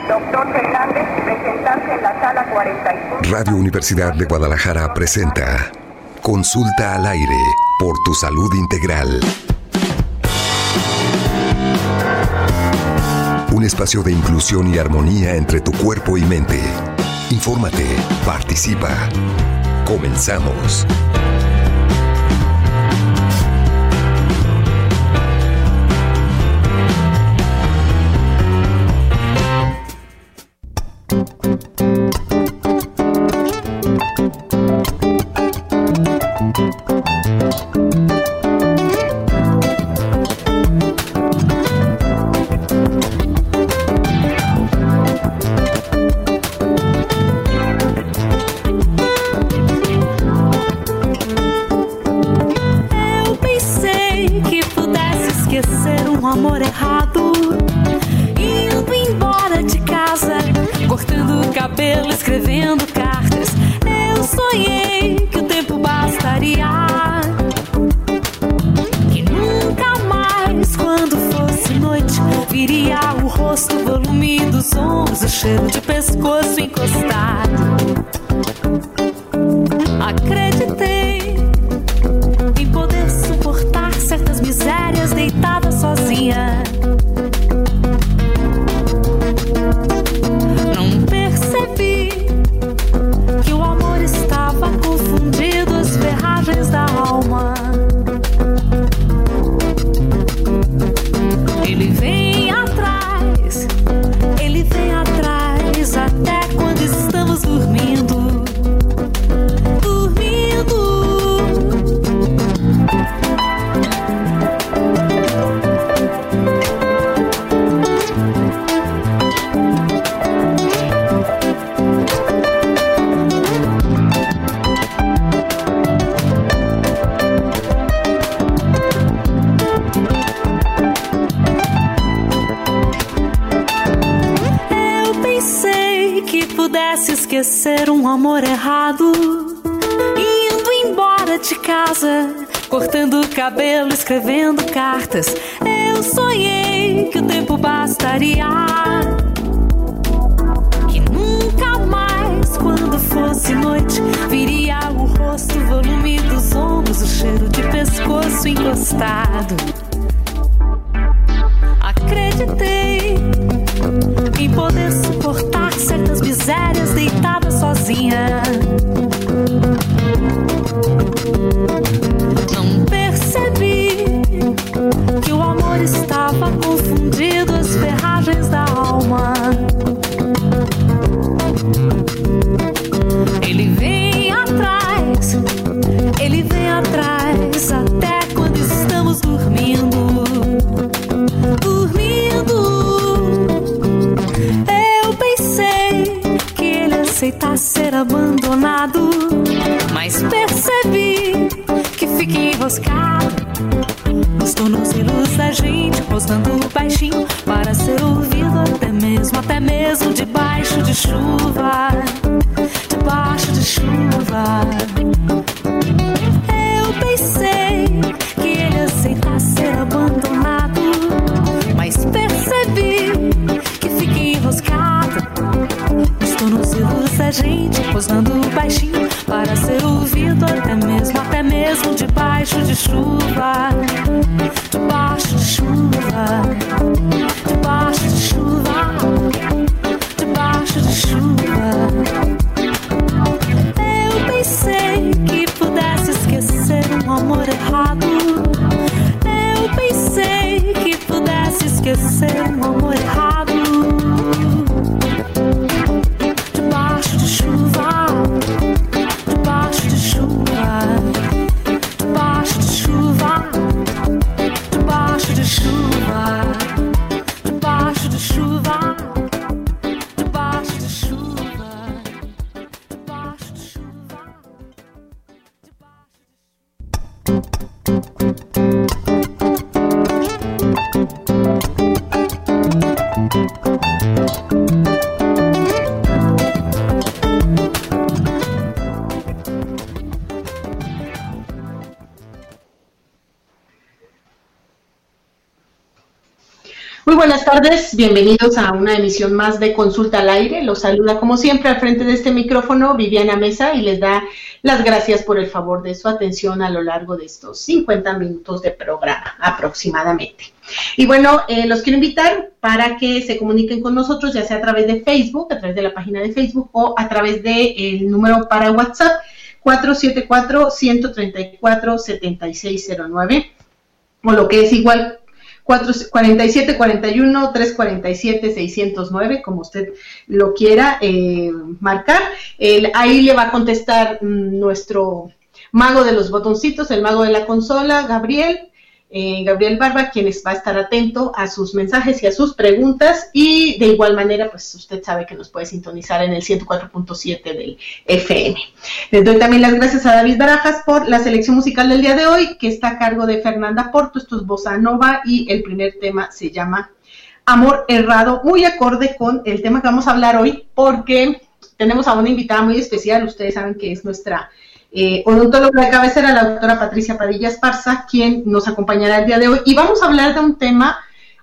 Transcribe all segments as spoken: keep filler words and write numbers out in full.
Doctor Fernández, presentarse en la sala cuarenta y cinco. Radio Universidad de Guadalajara presenta Consulta al aire por tu salud integral. Un espacio de inclusión y armonía entre tu cuerpo y mente. Infórmate, participa. Comenzamos. Cheiro de pescoço encostado. Acreditei em poder suportar certas misérias deitada sozinha. Não percebi que o amor estava confundido as ferragens da alma. Ele vem atrás, ele vem atrás até quando estamos dormindo, dormindo. Pudesse esquecer um amor errado, indo embora de casa, cortando o cabelo, escrevendo cartas. Eu sonhei que o tempo bastaria, que nunca mais, quando fosse noite, viria o rosto, o volume dos ombros, o cheiro de pescoço encostado. Acreditei em poder suportar certas misérias deitada sozinha. Não percebi que o amor estava confundido as ferragens da alma. Ele vem atrás, ele vem atrás até quando estamos dormindo, dormindo. Aceitar ser abandonado, mas percebi que fiquei enroscado nos tornozelos da gente, postando baixinho para ser ouvido até mesmo, até mesmo debaixo de chuva, debaixo de chuva. Eu pensei que ele aceitar ser abandonado, mas percebi que fiquei enroscado nos tornozelos da gente, posando baixinho para ser ouvido até mesmo, até mesmo debaixo de chuva, debaixo de chuva, debaixo de chuva, debaixo de chuva. Eu pensei que pudesse esquecer um amor errado. Eu pensei que pudesse esquecer um amor errado. Debaixo de chuva, debaixo de chuva, debaixo de chuva, debaixo de chuva, debaixo de chuva, debaixo de chuva, debaixo de chuva. Muy buenas buenas tardes, bienvenidos a una emisión más de Consulta al Aire. Los saluda como siempre al frente de este micrófono Viviana Mesa y les da las gracias por el favor de su atención a lo largo de estos cincuenta minutos de programa aproximadamente. Y bueno, eh, los quiero invitar para que se comuniquen con nosotros, ya sea a través de Facebook, a través de la página de Facebook o a través del número para WhatsApp cuatro siete cuatro, uno tres cuatro, siete seis cero nueve o lo que es igual cuatro siete cuatro uno, tres cuatro siete, seis cero nueve, como usted lo quiera eh, marcar. El, ahí le va a contestar mm, nuestro mago de los botoncitos, el mago de la consola, Gabriel, eh, Gabriel Barba, quien va a estar atento a sus mensajes y a sus preguntas, y de igual manera, pues usted sabe que nos puede sintonizar en el ciento cuatro punto siete del F M. Les doy también las gracias a David Barajas por la selección musical del día de hoy, que está a cargo de Fernanda Porto. Esto es Bossa Nova y el primer tema se llama Amor Errado, muy acorde con el tema que vamos a hablar hoy, porque tenemos a una invitada muy especial. Ustedes saben que es nuestra Eh, odontóloga de cabecera, la doctora Patricia Padilla Esparza, quien nos acompañará el día de hoy, y vamos a hablar de un tema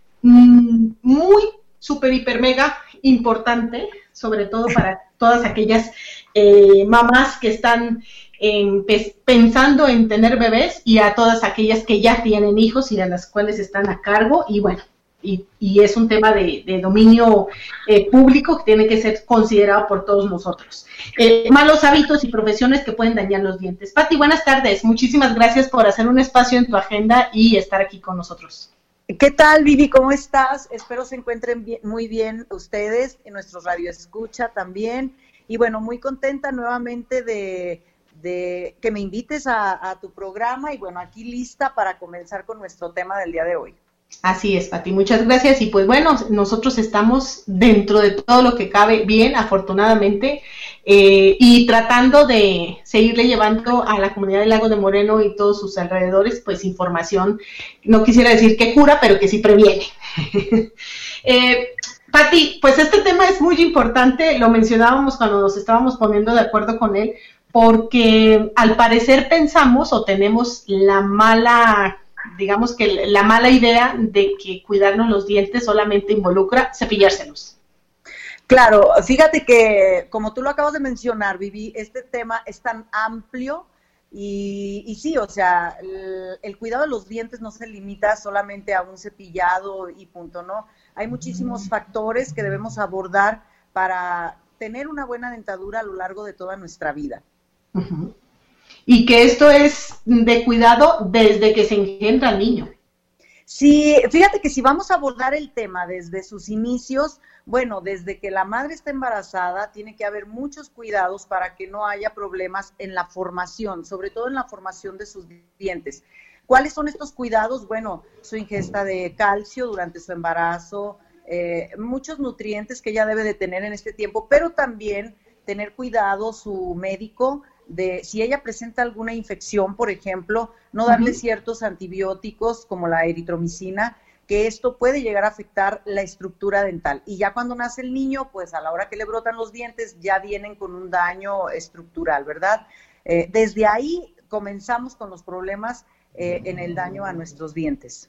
mmm, muy super, hiper, mega importante, sobre todo para todas aquellas eh, mamás que están eh, pensando en tener bebés, y a todas aquellas que ya tienen hijos y a las cuales están a cargo, y bueno, Y, y es un tema de, de dominio eh, público que tiene que ser considerado por todos nosotros. Eh, malos hábitos y profesiones que pueden dañar los dientes. Pati, buenas tardes. Muchísimas gracias por hacer un espacio en tu agenda y estar aquí con nosotros. ¿Qué tal, Vivi? ¿Cómo estás? Espero se encuentren bien, muy bien ustedes, en nuestro radio escucha también. Y bueno, muy contenta nuevamente de, de que me invites a, a tu programa y bueno, aquí lista para comenzar con nuestro tema del día de hoy. Así es, Pati, muchas gracias. Y pues bueno, nosotros estamos dentro de todo lo que cabe bien, afortunadamente, eh, y tratando de seguirle llevando a la comunidad del Lago de Moreno y todos sus alrededores, pues información, no quisiera decir que cura, pero que sí previene. eh, Pati, pues este tema es muy importante, lo mencionábamos cuando nos estábamos poniendo de acuerdo con él, porque al parecer pensamos o tenemos la mala... digamos que la mala idea de que cuidarnos los dientes solamente involucra cepillárselos. Claro, fíjate que como tú lo acabas de mencionar, Vivi, este tema es tan amplio y, y sí, o sea, el, el cuidado de los dientes no se limita solamente a un cepillado y punto, ¿no? Hay muchísimos factores que debemos abordar para tener una buena dentadura a lo largo de toda nuestra vida. Uh-huh. Y que esto es de cuidado desde que se engendra el niño. Sí, fíjate que si vamos a abordar el tema desde sus inicios, bueno, desde que la madre está embarazada, tiene que haber muchos cuidados para que no haya problemas en la formación, sobre todo en la formación de sus dientes. ¿Cuáles son estos cuidados? Bueno, su ingesta de calcio durante su embarazo, eh, muchos nutrientes que ella debe de tener en este tiempo, pero también tener cuidado su médico, de si ella presenta alguna infección, por ejemplo, no darle uh-huh. ciertos antibióticos como la eritromicina, que esto puede llegar a afectar la estructura dental. Y ya cuando nace el niño, pues a la hora que le brotan los dientes, ya vienen con un daño estructural, ¿verdad? Eh, desde ahí comenzamos con los problemas eh, en el daño a nuestros dientes.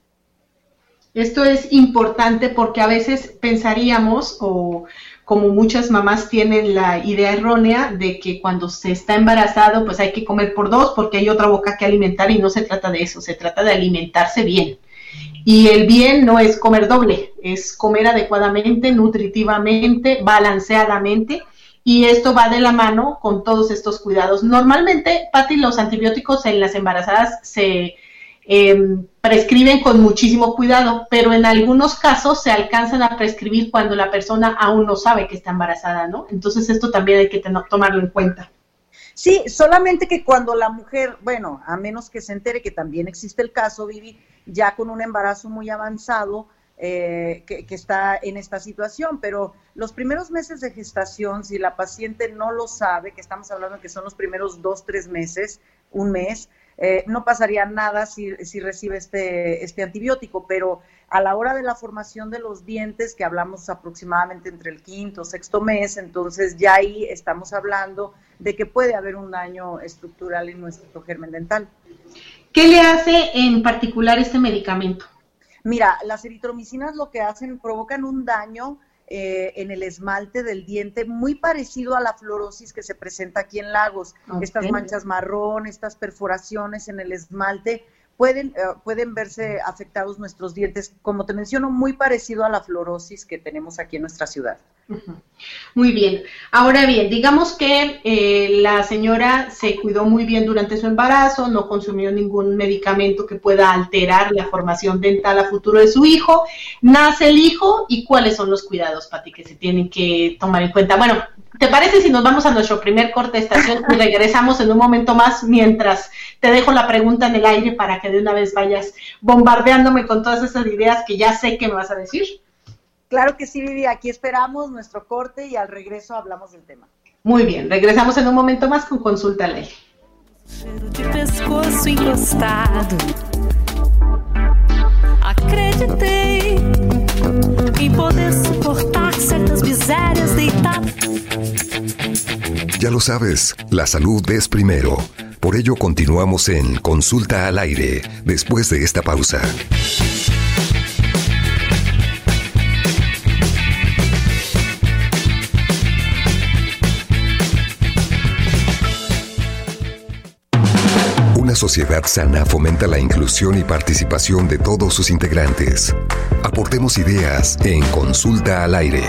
Esto es importante porque a veces pensaríamos, o como muchas mamás tienen la idea errónea de que cuando se está embarazado pues hay que comer por dos porque hay otra boca que alimentar, y no se trata de eso, se trata de alimentarse bien. Y el bien no es comer doble, es comer adecuadamente, nutritivamente, balanceadamente, y esto va de la mano con todos estos cuidados. Normalmente, Pati, los antibióticos en las embarazadas se Eh, prescriben con muchísimo cuidado, pero en algunos casos se alcanzan a prescribir cuando la persona aún no sabe que está embarazada, ¿no? Entonces esto también hay que ten- tomarlo en cuenta. Sí, solamente que cuando la mujer, bueno, a menos que se entere que también existe el caso, Vivi, ya con un embarazo muy avanzado, eh, que, que está en esta situación, pero los primeros meses de gestación, si la paciente no lo sabe, que estamos hablando que son los primeros dos, tres meses, un mes, Eh, no pasaría nada si, si recibe este, este antibiótico, pero a la hora de la formación de los dientes, que hablamos aproximadamente entre el quinto o sexto mes, entonces ya ahí estamos hablando de que puede haber un daño estructural en nuestro germen dental. ¿Qué le hace en particular este medicamento? Mira, las eritromicinas lo que hacen, provocan un daño eh, en el esmalte del diente muy parecido a la fluorosis que se presenta aquí en Lagos. Okay. Estas manchas marrón, estas perforaciones en el esmalte, pueden, uh, pueden verse afectados nuestros dientes, como te menciono, muy parecido a la fluorosis que tenemos aquí en nuestra ciudad. Uh-huh. Muy bien. Ahora bien, digamos que eh, la señora se cuidó muy bien durante su embarazo, no consumió ningún medicamento que pueda alterar la formación dental a futuro de su hijo, nace el hijo, ¿y cuáles son los cuidados, Pati, que se tienen que tomar en cuenta? Bueno, ¿te parece si nos vamos a nuestro primer corte de estación y regresamos en un momento más mientras te dejo la pregunta en el aire para que de una vez vayas bombardeándome con todas esas ideas que ya sé que me vas a decir? Claro que sí, Vivi, aquí esperamos nuestro corte y al regreso hablamos del tema. Muy bien, regresamos en un momento más con Consulta al Aire. Cheiro de pescoço encostado. Acreditei em poder suportar certas misérias deitado. Ya lo sabes, la salud es primero. Por ello continuamos en Consulta al Aire, después de esta pausa. Una sociedad sana fomenta la inclusión y participación de todos sus integrantes. Aportemos ideas en Consulta al Aire.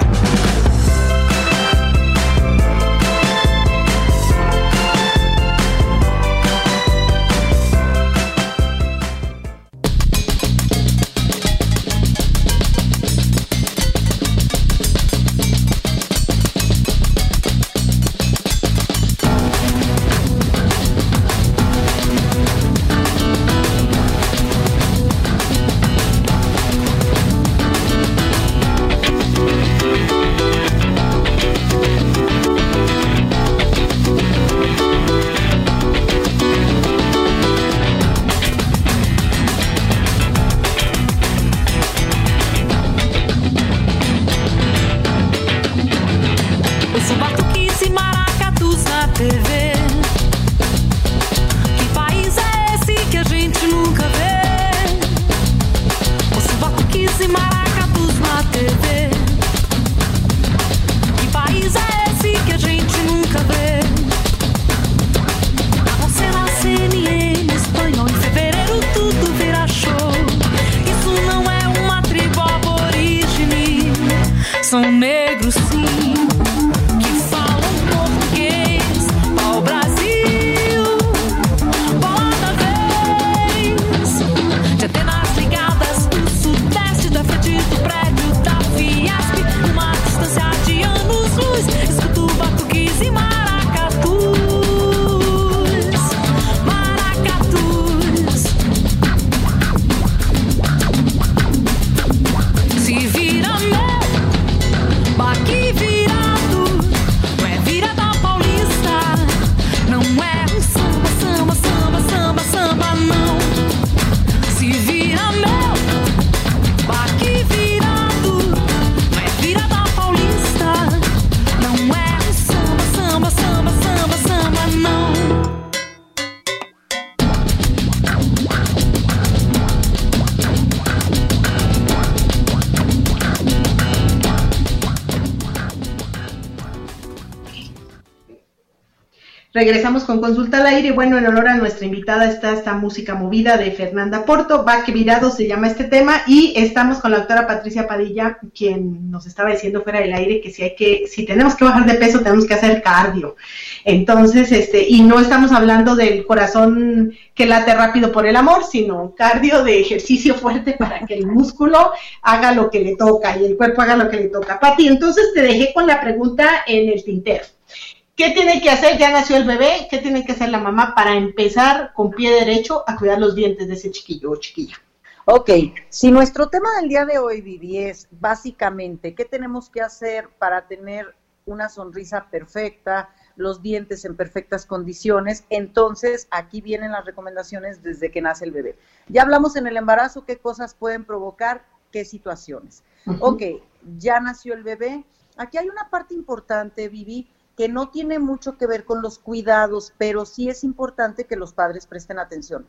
Regresamos con Consulta al Aire. Bueno, en honor a nuestra invitada está esta música movida de Fernanda Porto. Va que virado se llama este tema, y estamos con la doctora Patricia Padilla, quien nos estaba diciendo fuera del aire que si hay que, si tenemos que bajar de peso, tenemos que hacer cardio. Entonces, este, y no estamos hablando del corazón que late rápido por el amor, sino cardio de ejercicio fuerte para que el músculo haga lo que le toca y el cuerpo haga lo que le toca. Pati, entonces te dejé con la pregunta en el tintero. ¿Qué tiene que hacer? Ya nació el bebé. ¿Qué tiene que hacer la mamá para empezar con pie derecho a cuidar los dientes de ese chiquillo o chiquilla? Ok, si nuestro tema del día de hoy, Vivi, es básicamente qué tenemos que hacer para tener una sonrisa perfecta, los dientes en perfectas condiciones, entonces aquí vienen las recomendaciones desde que nace el bebé. Ya hablamos en el embarazo qué cosas pueden provocar, qué situaciones. Uh-huh. Ok, ya nació el bebé. Aquí hay una parte importante, Vivi, que no tiene mucho que ver con los cuidados, pero sí es importante que los padres presten atención.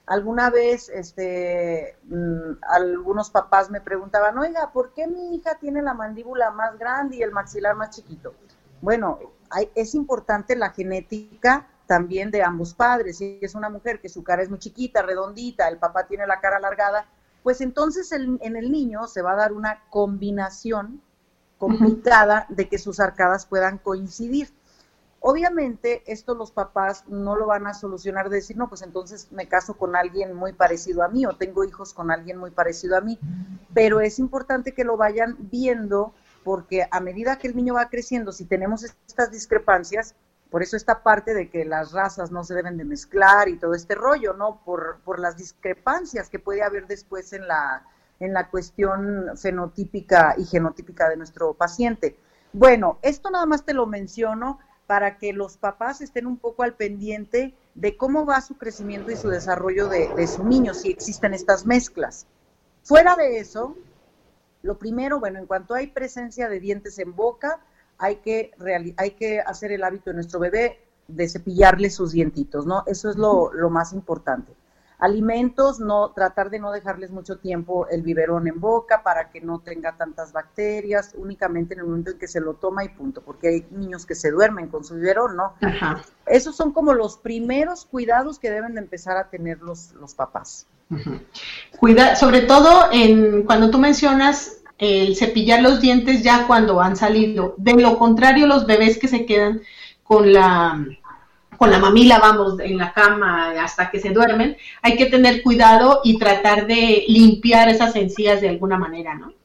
Alguna vez, este, mmm, algunos papás me preguntaban, oiga, ¿por qué mi hija tiene la mandíbula más grande y el maxilar más chiquito? Bueno, hay, es importante la genética también de ambos padres. Si es una mujer que su cara es muy chiquita, redondita, el papá tiene la cara alargada, pues entonces el, en el niño se va a dar una combinación complicada de que sus arcadas puedan coincidir. Obviamente, esto los papás no lo van a solucionar de decir, no, pues entonces me caso con alguien muy parecido a mí o tengo hijos con alguien muy parecido a mí, pero es importante que lo vayan viendo porque a medida que el niño va creciendo, si tenemos estas discrepancias, por eso esta parte de que las razas no se deben de mezclar y todo este rollo, ¿no? Por, por las discrepancias que puede haber después en la, en la cuestión fenotípica y genotípica de nuestro paciente. Bueno, esto nada más te lo menciono para que los papás estén un poco al pendiente de cómo va su crecimiento y su desarrollo de, de su niño, si existen estas mezclas. Fuera de eso, lo primero, bueno, en cuanto hay presencia de dientes en boca, hay que, reali- hay que hacer el hábito de nuestro bebé de cepillarle sus dientitos, ¿no? Eso es lo, lo más importante. Alimentos, no, tratar de no dejarles mucho tiempo el biberón en boca para que no tenga tantas bacterias, únicamente en el momento en que se lo toma y punto, porque hay niños que se duermen con su biberón, ¿no? Ajá. Esos son como los primeros cuidados que deben de empezar a tener los, los papás. Uh-huh. Cuida, sobre todo en cuando tú mencionas el cepillar los dientes ya cuando han salido. De lo contrario, los bebés que se quedan con la con la mamila, vamos, en la cama hasta que se duermen, hay que tener cuidado y tratar de limpiar esas encías de alguna manera, ¿no?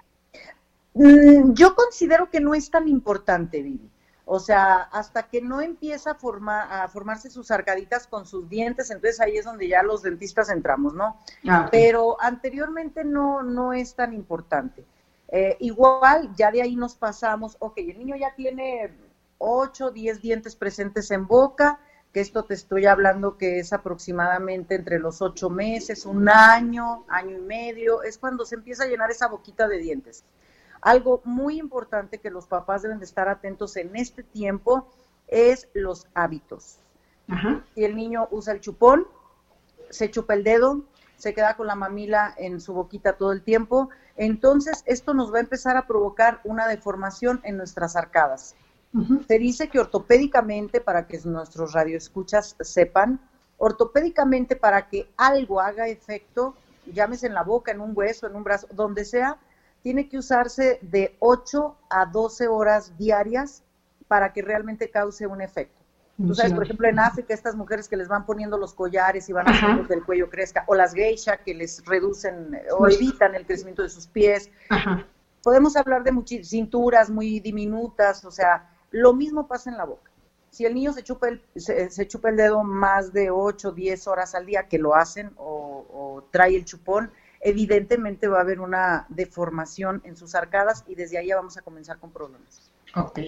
Mm, yo considero que no es tan importante, Vivi. O sea, hasta que no empieza a, formar, a formarse sus arcaditas con sus dientes, entonces ahí es donde ya los dentistas entramos, ¿no? Ah, okay. Pero anteriormente no, no es tan importante. Eh, igual, ya de ahí nos pasamos, ok, el niño ya tiene ocho, diez dientes presentes en boca, que esto te estoy hablando que es aproximadamente entre los ocho meses, un año, año y medio, es cuando se empieza a llenar esa boquita de dientes. Algo muy importante que los papás deben de estar atentos en este tiempo es los hábitos. Ajá. Si el niño usa el chupón, se chupa el dedo, se queda con la mamila en su boquita todo el tiempo, entonces esto nos va a empezar a provocar una deformación en nuestras arcadas. Uh-huh. Se dice que ortopédicamente, para que nuestros radioescuchas sepan, ortopédicamente para que algo haga efecto, llámese en la boca, en un hueso, en un brazo, donde sea, tiene que usarse de ocho a doce horas diarias para que realmente cause un efecto. Tú sabes, por ejemplo, en África, estas mujeres que les van poniendo los collares y van haciendo que el cuello crezca, o las geisha que les reducen o evitan el crecimiento de sus pies. Ajá. Podemos hablar de muchas cinturas muy diminutas, o sea, lo mismo pasa en la boca. Si el niño se chupa el, se, se chupa el dedo más de ocho, diez horas al día, que lo hacen, o, o trae el chupón, evidentemente va a haber una deformación en sus arcadas y desde ahí ya vamos a comenzar con problemas. Ok.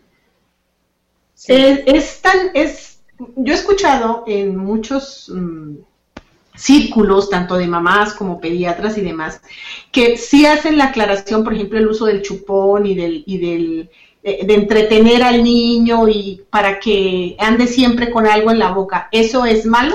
Sí. Es, es tan, es, yo he escuchado en muchos um, círculos, tanto de mamás como pediatras y demás, que sí hacen la aclaración, por ejemplo, el uso del chupón y del, y del de, de entretener al niño y para que ande siempre con algo en la boca. ¿Eso es malo?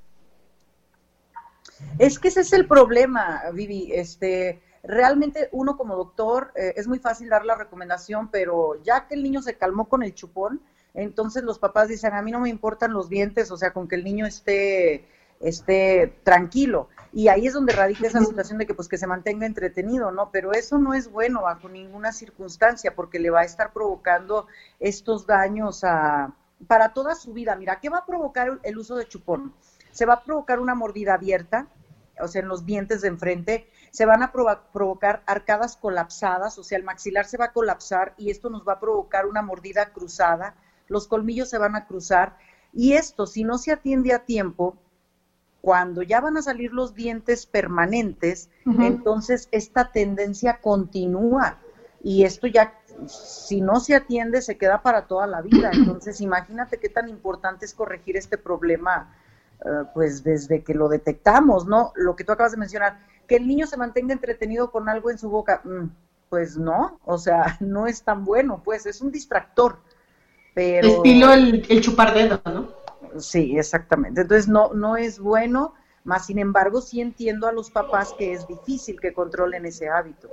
Es que ese es el problema, Vivi. Este, realmente uno como doctor eh, es muy fácil dar la recomendación, pero ya que el niño se calmó con el chupón, entonces los papás dicen, a mí no me importan los dientes, o sea, con que el niño esté, esté tranquilo. Y ahí es donde radica esa situación de que pues que se mantenga entretenido, ¿no? Pero eso no es bueno bajo ninguna circunstancia, porque le va a estar provocando estos daños a, para toda su vida. Mira, ¿qué va a provocar el uso de chupón? Se va a provocar una mordida abierta, o sea, en los dientes de enfrente, se van a provo- provocar arcadas colapsadas, o sea, el maxilar se va a colapsar y esto nos va a provocar una mordida cruzada, los colmillos se van a cruzar, y esto, si no se atiende a tiempo, cuando ya van a salir los dientes permanentes, uh-huh. entonces esta tendencia continúa, y esto ya, si no se atiende, se queda para toda la vida. Entonces, imagínate qué tan importante es corregir este problema, uh, pues desde que lo detectamos, ¿no? Lo que tú acabas de mencionar, que el niño se mantenga entretenido con algo en su boca, mm, pues no, o sea, no es tan bueno, pues es un distractor. Pero, estilo el, el chupar dedo, ¿no? Sí, exactamente. Entonces no, no es bueno, Más sin embargo, sí entiendo a los papás que es difícil que controlen ese hábito.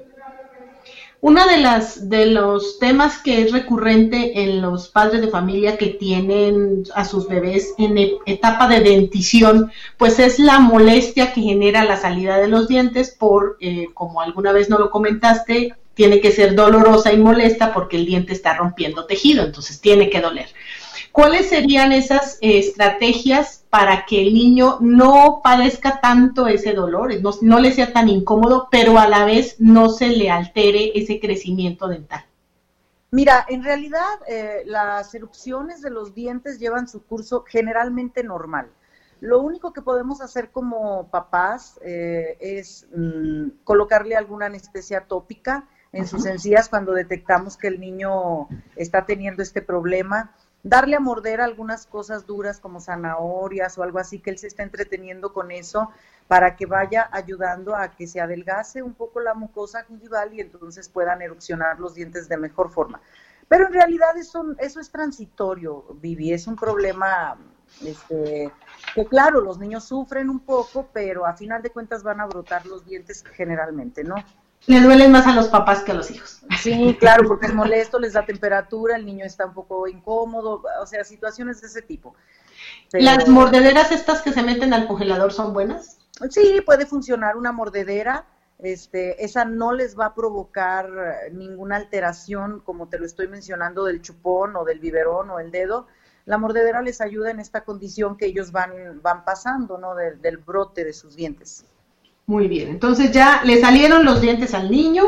Uno de las de los temas que es recurrente en los padres de familia que tienen a sus bebés en e- etapa de dentición, pues es la molestia que genera la salida de los dientes por, eh, como alguna vez no lo comentaste, tiene que ser dolorosa y molesta porque el diente está rompiendo tejido, entonces tiene que doler. ¿Cuáles serían esas eh, estrategias para que el niño no padezca tanto ese dolor, no, no le sea tan incómodo, pero a la vez no se le altere ese crecimiento dental? Mira, en realidad eh, las erupciones de los dientes llevan su curso generalmente normal. Lo único que podemos hacer como papás eh, es mm, colocarle alguna anestesia tópica en uh-huh. sus encías cuando detectamos que el niño está teniendo este problema. Darle a morder algunas cosas duras como zanahorias o algo así, que él se esté entreteniendo con eso para que vaya ayudando a que se adelgace un poco la mucosa gingival y entonces puedan erupcionar los dientes de mejor forma. Pero en realidad eso, eso es transitorio, Vivi, es un problema este, que claro, los niños sufren un poco, pero a final de cuentas van a brotar los dientes generalmente, ¿no? Le duelen más a los papás que a los hijos. Sí, claro, porque es molesto, les da temperatura, el niño está un poco incómodo, o sea, situaciones de ese tipo. Pero... ¿Las mordederas estas que se meten al congelador son buenas? Sí, puede funcionar una mordedera, este, esa no les va a provocar ninguna alteración, como te lo estoy mencionando, del chupón o del biberón o el dedo. La mordedera les ayuda en esta condición que ellos van, van pasando, ¿no? Del, del brote de sus dientes. Muy bien, entonces ya le salieron los dientes al niño,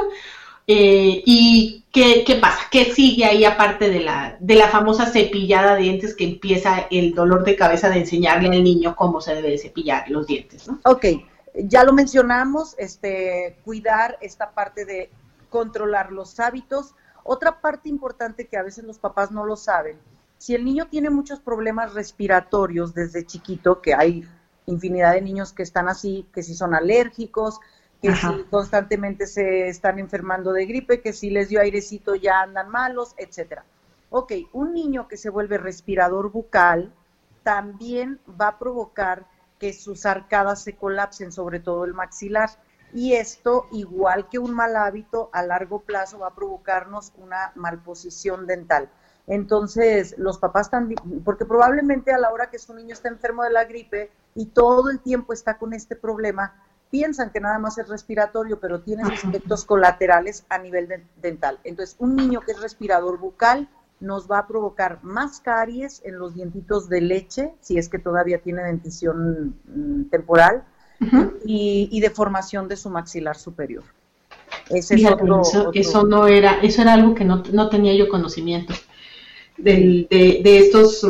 eh, y ¿qué, ¿qué pasa? ¿Qué sigue ahí aparte de la, de la famosa cepillada de dientes que empieza el dolor de cabeza de enseñarle al niño cómo se debe de cepillar los dientes, ¿no? Ok, ya lo mencionamos, este, cuidar esta parte de controlar los hábitos. Otra parte importante que a veces los papás no lo saben, si el niño tiene muchos problemas respiratorios desde chiquito, que hay infinidad de niños que están así, que si son alérgicos, que Ajá. si constantemente se están enfermando de gripe, que si les dio airecito ya andan malos, etcétera. Ok, un niño que se vuelve respirador bucal también va a provocar que sus arcadas se colapsen, sobre todo el maxilar. Y esto, igual que un mal hábito, a largo plazo va a provocarnos una malposición dental. Entonces, los papás también, porque probablemente a la hora que su niño está enfermo de la gripe y todo el tiempo está con este problema, piensan que nada más es respiratorio, pero tiene sus efectos colaterales a nivel de, dental. Entonces, un niño que es respirador bucal nos va a provocar más caries en los dientitos de leche, si es que todavía tiene dentición mm, temporal, uh-huh. y, y deformación de su maxilar superior. Ese Fíjate, es otro, eso, otro... eso no era, eso era algo que no, no tenía yo conocimiento. Del, de, de estos,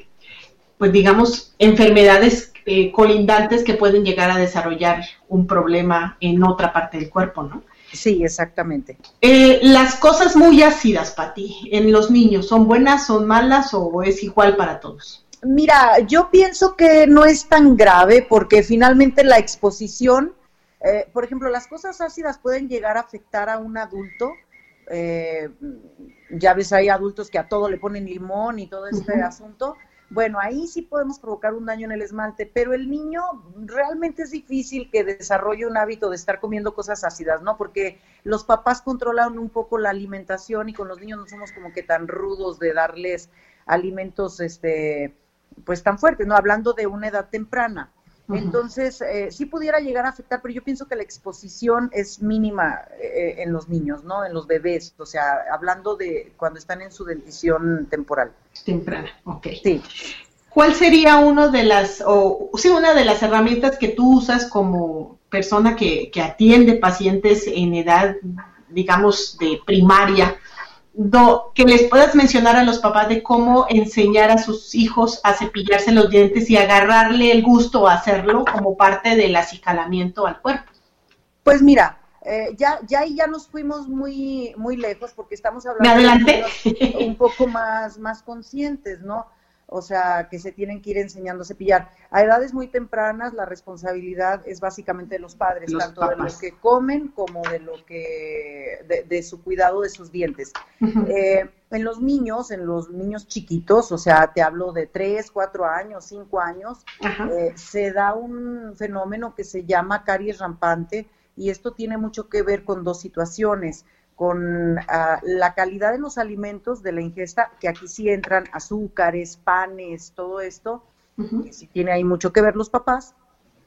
pues digamos, enfermedades eh, colindantes que pueden llegar a desarrollar un problema en otra parte del cuerpo, ¿no? Sí, exactamente. Eh, las cosas muy ácidas, Pati, en los niños, ¿son buenas, son malas o es igual para todos? Mira, yo pienso que no es tan grave porque finalmente la exposición, eh, por ejemplo, las cosas ácidas pueden llegar a afectar a un adulto. Eh, ya ves, hay adultos que a todo le ponen limón y todo este uh-huh. asunto. Bueno, ahí sí podemos provocar un daño en el esmalte, pero el niño realmente es difícil que desarrolle un hábito de estar comiendo cosas ácidas, ¿no? Porque los papás controlan un poco la alimentación y con los niños no somos como que tan rudos de darles alimentos, este, pues tan fuertes, ¿no? Hablando de una edad temprana. Uh-huh. Entonces, eh, sí pudiera llegar a afectar, pero yo pienso que la exposición es mínima eh, en los niños, ¿no? En los bebés, o sea, hablando de cuando están en su dentición temporal. Temprana, ok. Sí. ¿Cuál sería uno de las, o sí, una de las herramientas que tú usas como persona que, que atiende pacientes en edad, digamos, de primaria, do, que les puedas mencionar a los papás de cómo enseñar a sus hijos a cepillarse los dientes y agarrarle el gusto a hacerlo como parte del acicalamiento al cuerpo? Pues mira, eh, ya ya ahí ya nos fuimos muy muy lejos porque estamos hablando ¿Me adelanté? de un poco más, más conscientes, ¿no? o sea, que se tienen que ir enseñando a cepillar. A edades muy tempranas la responsabilidad es básicamente de los padres, los tanto papás. de lo que comen como de lo que de, de su cuidado de sus dientes. Uh-huh. Eh, en los niños, en los niños chiquitos, o sea, te hablo de tres, cuatro años, cinco años, uh-huh. eh, se da un fenómeno que se llama caries rampante, y esto tiene mucho que ver con dos situaciones, con uh, la calidad de los alimentos, de la ingesta, que aquí sí entran azúcares, panes, todo esto, uh-huh. que sí tiene ahí mucho que ver los papás,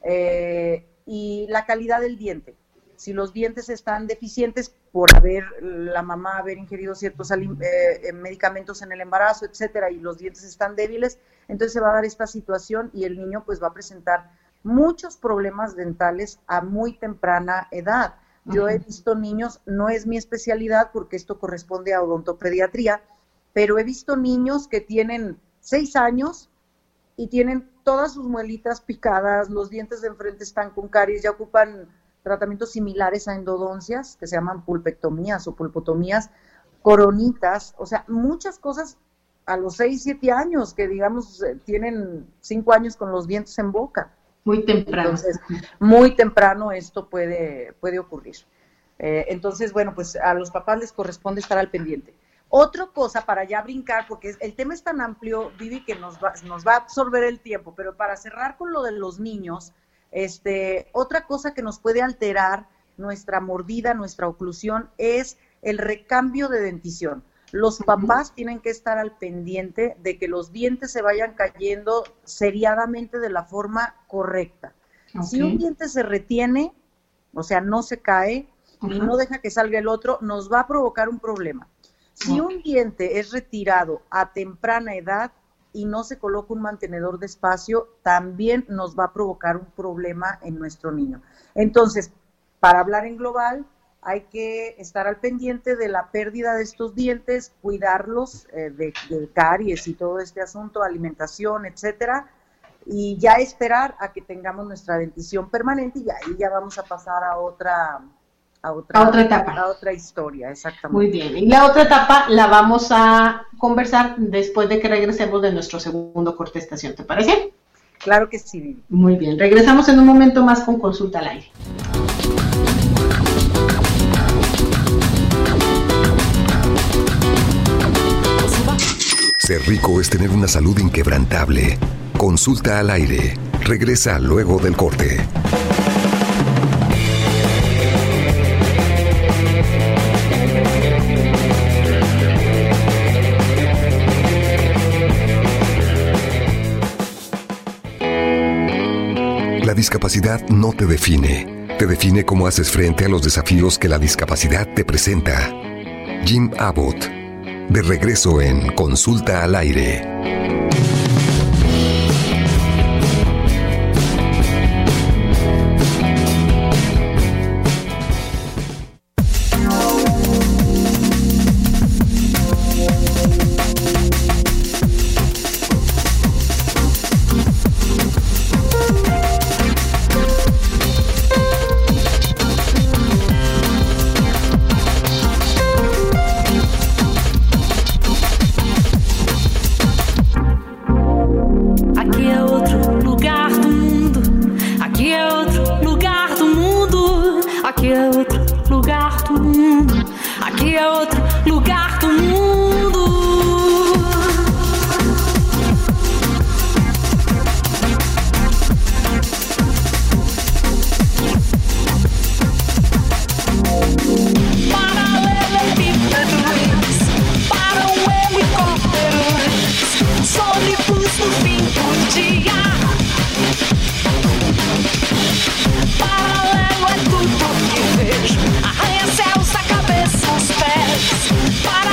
eh, y la calidad del diente. Si los dientes están deficientes por haber, la mamá haber ingerido ciertos eh, medicamentos en el embarazo, etcétera, y los dientes están débiles, entonces se va a dar esta situación y el niño pues va a presentar muchos problemas dentales a muy temprana edad. Yo he visto niños, no es mi especialidad porque esto corresponde a odontopediatría, pero he visto niños que tienen seis años y tienen todas sus muelitas picadas, los dientes de enfrente están con caries, ya ocupan tratamientos similares a endodoncias, que se llaman pulpectomías o pulpotomías, coronitas, o sea, muchas cosas a los seis, siete años, que digamos tienen cinco años con los dientes en boca. Muy temprano. Entonces, muy temprano esto puede, puede ocurrir. Eh, entonces, bueno, pues a los papás les corresponde estar al pendiente. Otra cosa para ya brincar, porque el tema es tan amplio, Vivi, que nos va, nos va a absorber el tiempo, pero para cerrar con lo de los niños, este, otra cosa que nos puede alterar nuestra mordida, nuestra oclusión, es el recambio de dentición. Los papás uh-huh. tienen que estar al pendiente de que los dientes se vayan cayendo seriadamente de la forma correcta. Okay. Si un diente se retiene, o sea, no se cae uh-huh. y no deja que salga el otro, nos va a provocar un problema. Si okay. un diente es retirado a temprana edad y no se coloca un mantenedor de espacio, también nos va a provocar un problema en nuestro niño. Entonces, para hablar en global, hay que estar al pendiente de la pérdida de estos dientes, cuidarlos eh, de, de caries y todo este asunto, alimentación, etcétera, y ya esperar a que tengamos nuestra dentición permanente y ahí ya vamos a pasar a otra, a otra, a otra etapa, a otra historia, exactamente. Muy bien, y la otra etapa la vamos a conversar después de que regresemos de nuestro segundo corte de estación, ¿te parece? Claro que sí, Vivi. Muy bien, regresamos en un momento más con Consulta al Aire. Ser rico es tener una salud inquebrantable. Consulta al Aire. Regresa luego del corte. La discapacidad no te define. Te define cómo haces frente a los desafíos que la discapacidad te presenta. Jim Abbott. De regreso en Consulta al Aire. Para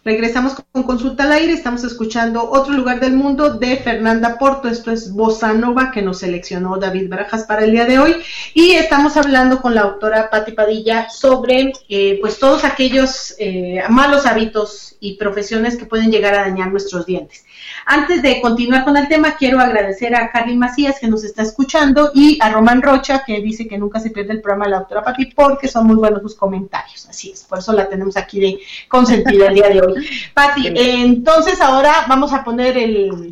Regresamos con Consulta al Aire, estamos escuchando Otro Lugar del Mundo de Fernanda Porto, esto es Bossa Nova que nos seleccionó David Barajas para el día de hoy, y estamos hablando con la autora Patti Padilla sobre eh, pues todos aquellos eh, malos hábitos y profesiones que pueden llegar a dañar nuestros dientes. Antes de continuar con el tema, quiero agradecer a Carly Macías que nos está escuchando y a Román Rocha que dice que nunca se pierde el programa de la doctora Patti porque son muy buenos sus comentarios, así es, por eso la tenemos aquí de consentida el día de hoy. Patti, eh, entonces ahora vamos a poner el,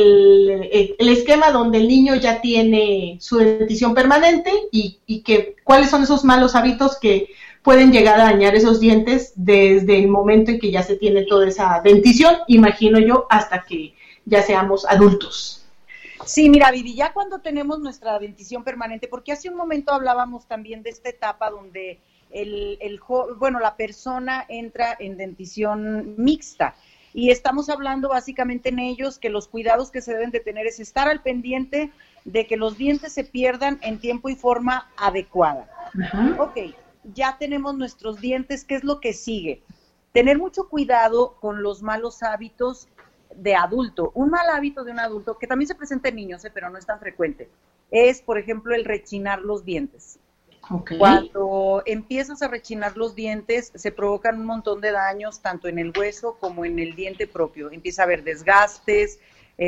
el, el esquema donde el niño ya tiene su dentición permanente y, y que cuáles son esos malos hábitos que pueden llegar a dañar esos dientes desde el momento en que ya se tiene toda esa dentición, imagino yo, hasta que ya seamos adultos. Sí, mira, Vivi, ya cuando tenemos nuestra dentición permanente, porque hace un momento hablábamos también de esta etapa donde el, el bueno, la persona entra en dentición mixta, y estamos hablando básicamente en ellos que los cuidados que se deben de tener es estar al pendiente de que los dientes se pierdan en tiempo y forma adecuada. Uh-huh. Ok. Ya tenemos nuestros dientes, ¿qué es lo que sigue? Tener mucho cuidado con los malos hábitos de adulto. Un mal hábito de un adulto, que también se presenta en niños, ¿eh? Pero no es tan frecuente, es, por ejemplo, el rechinar los dientes. Okay. Cuando empiezas a rechinar los dientes, se provocan un montón de daños, tanto en el hueso como en el diente propio. Empieza a haber desgastes,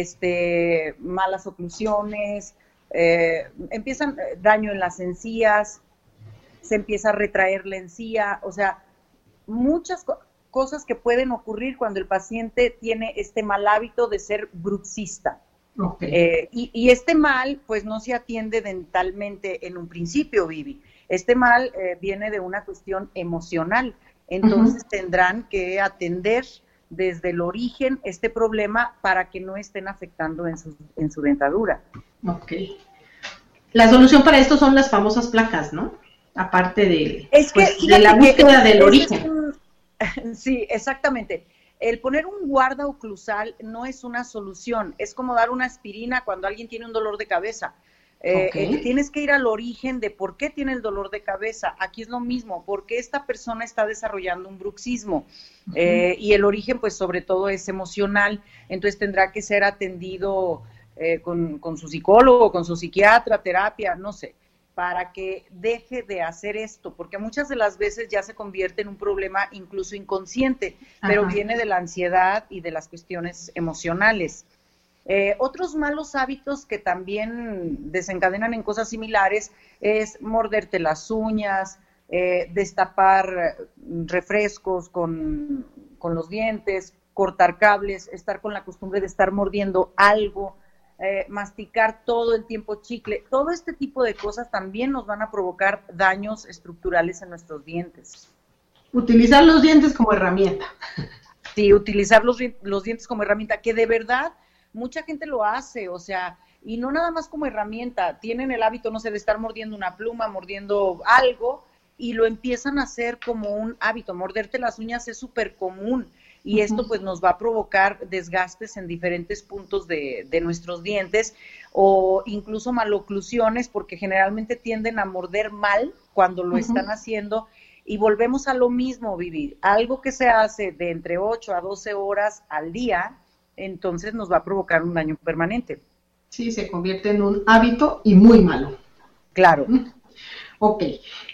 este, malas oclusiones, eh, empiezan daño en las encías, se empieza a retraer la encía, o sea, muchas co- cosas que pueden ocurrir cuando el paciente tiene este mal hábito de ser bruxista. Okay. Eh, y, y este mal, pues, no se atiende dentalmente en un principio, Vivi. Este mal eh, viene de una cuestión emocional, entonces uh-huh. tendrán que atender desde el origen este problema para que no estén afectando en su, en su dentadura. Ok. La solución para esto son las famosas placas, ¿no? Aparte de, es que, pues, de la búsqueda del origen. Un, sí, exactamente. El poner un guarda oclusal no es una solución, es como dar una aspirina cuando alguien tiene un dolor de cabeza. Eh, okay. eh, tienes que ir al origen de por qué tiene el dolor de cabeza. Aquí es lo mismo, porque esta persona está desarrollando un bruxismo. Uh-huh. eh, y el origen, pues, sobre todo es emocional, entonces tendrá que ser atendido eh, con, con su psicólogo, con su psiquiatra, terapia, no sé, para que deje de hacer esto, porque muchas de las veces ya se convierte en un problema incluso inconsciente, Ajá. pero viene de la ansiedad y de las cuestiones emocionales. Eh, otros malos hábitos que también desencadenan en cosas similares es morderte las uñas, eh, destapar refrescos con, con los dientes, cortar cables, estar con la costumbre de estar mordiendo algo, Eh, masticar todo el tiempo chicle, todo este tipo de cosas también nos van a provocar daños estructurales en nuestros dientes. Utilizar los dientes como herramienta. Sí, utilizar los, los dientes como herramienta, que de verdad mucha gente lo hace, o sea, y no nada más como herramienta, tienen el hábito, no sé, de estar mordiendo una pluma, mordiendo algo, y lo empiezan a hacer como un hábito. Morderte las uñas es súper común, y uh-huh. esto pues nos va a provocar desgastes en diferentes puntos de, de nuestros dientes, o incluso maloclusiones, porque generalmente tienden a morder mal cuando lo uh-huh. están haciendo, y volvemos a lo mismo, Vivi, algo que se hace de entre ocho a doce horas al día, entonces nos va a provocar un daño permanente. Sí, se convierte en un hábito y muy malo. Claro. Ok.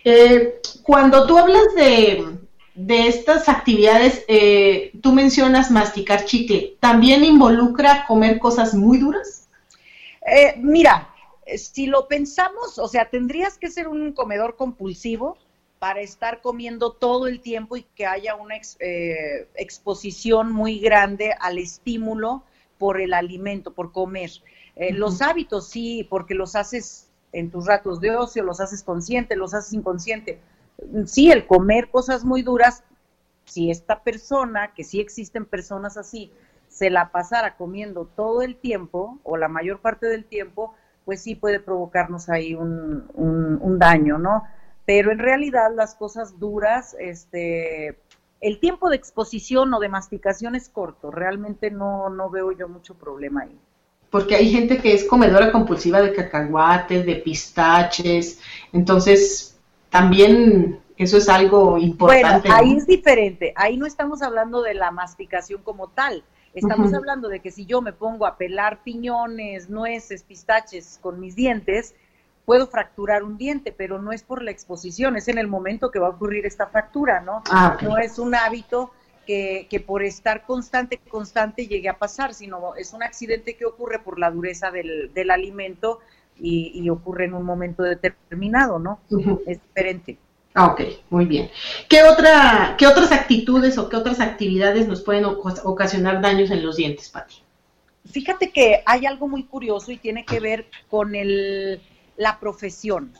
Eh, cuando tú hablas de... de estas actividades, eh, tú mencionas masticar chicle, ¿también involucra comer cosas muy duras? Eh, mira, si lo pensamos, o sea, tendrías que ser un comedor compulsivo para estar comiendo todo el tiempo y que haya una ex, eh, exposición muy grande al estímulo por el alimento, por comer. Eh, uh-huh. Los hábitos sí, porque los haces en tus ratos de ocio, los haces consciente, los haces inconsciente. Sí, el comer cosas muy duras, si esta persona, que sí existen personas así, se la pasara comiendo todo el tiempo, o la mayor parte del tiempo, pues sí puede provocarnos ahí un, un, un daño, ¿no? Pero en realidad las cosas duras, este, el tiempo de exposición o de masticación es corto, realmente no, no veo yo mucho problema ahí. Porque hay gente que es comedora compulsiva de cacahuates, de pistaches, entonces... también Eso es algo importante. Bueno, ahí ¿no? es diferente. Ahí no estamos hablando de la masticación como tal. Estamos uh-huh. hablando de que si yo me pongo a pelar piñones, nueces, pistaches con mis dientes, puedo fracturar un diente, pero no es por la exposición, es en el momento que va a ocurrir esta fractura, ¿no? Ah, okay. No es un hábito que, que por estar constante, constante llegue a pasar, sino es un accidente que ocurre por la dureza del, del alimento y, y ocurre en un momento determinado, ¿no? Uh-huh. Es diferente. Ah, ok, muy bien. ¿Qué otra, qué otras actitudes o qué otras actividades nos pueden ocasionar daños en los dientes, Pati? Fíjate que hay algo muy curioso y tiene que ver con el, la profesión.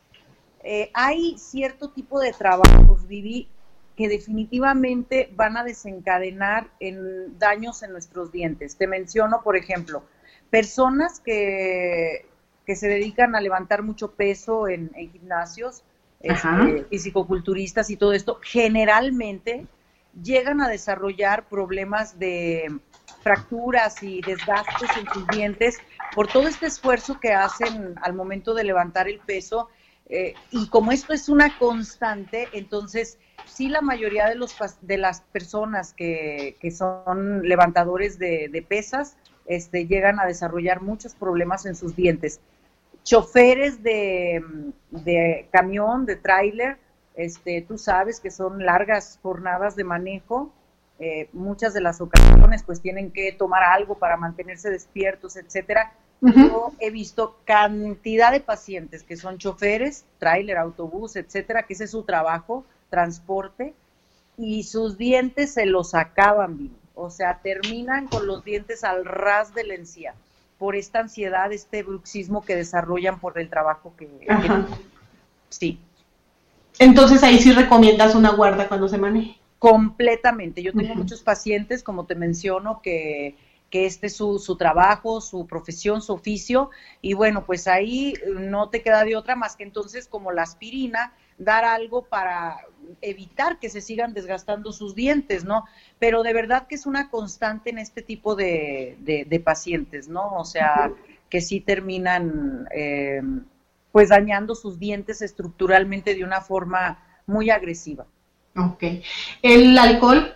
Eh, hay cierto tipo de trabajos, Vivi, que definitivamente van a desencadenar en daños en nuestros dientes. Te menciono, por ejemplo, personas que, que se dedican a levantar mucho peso en, en gimnasios, Este, fisicoculturistas y todo esto, generalmente llegan a desarrollar problemas de fracturas y desgastes en sus dientes por todo este esfuerzo que hacen al momento de levantar el peso, eh, y como esto es una constante, entonces sí la mayoría de, los, de las personas que, que son levantadores de, de pesas este, llegan a desarrollar muchos problemas en sus dientes. Choferes de, de camión, de tráiler, este, tú sabes que son largas jornadas de manejo, eh, muchas de las ocasiones pues tienen que tomar algo para mantenerse despiertos, etcétera. Uh-huh. Yo he visto cantidad de pacientes que son choferes, tráiler, autobús, etcétera, que ese es su trabajo, transporte, y sus dientes se los acaban bien, o sea, terminan con los dientes al ras de la encía, por esta ansiedad, este bruxismo que desarrollan por el trabajo que, que... Sí. Entonces ahí sí recomiendas una guarda cuando se maneje. Completamente. Yo tengo uh-huh. muchos pacientes, como te menciono, que, que este es su, su trabajo, su profesión, su oficio, y bueno, pues ahí no te queda de otra más que entonces, como la aspirina, dar algo para evitar que se sigan desgastando sus dientes, ¿no? Pero de verdad que es una constante en este tipo de, de, de pacientes, ¿no? O sea, que sí terminan eh, pues dañando sus dientes estructuralmente de una forma muy agresiva. Ok. ¿El alcohol?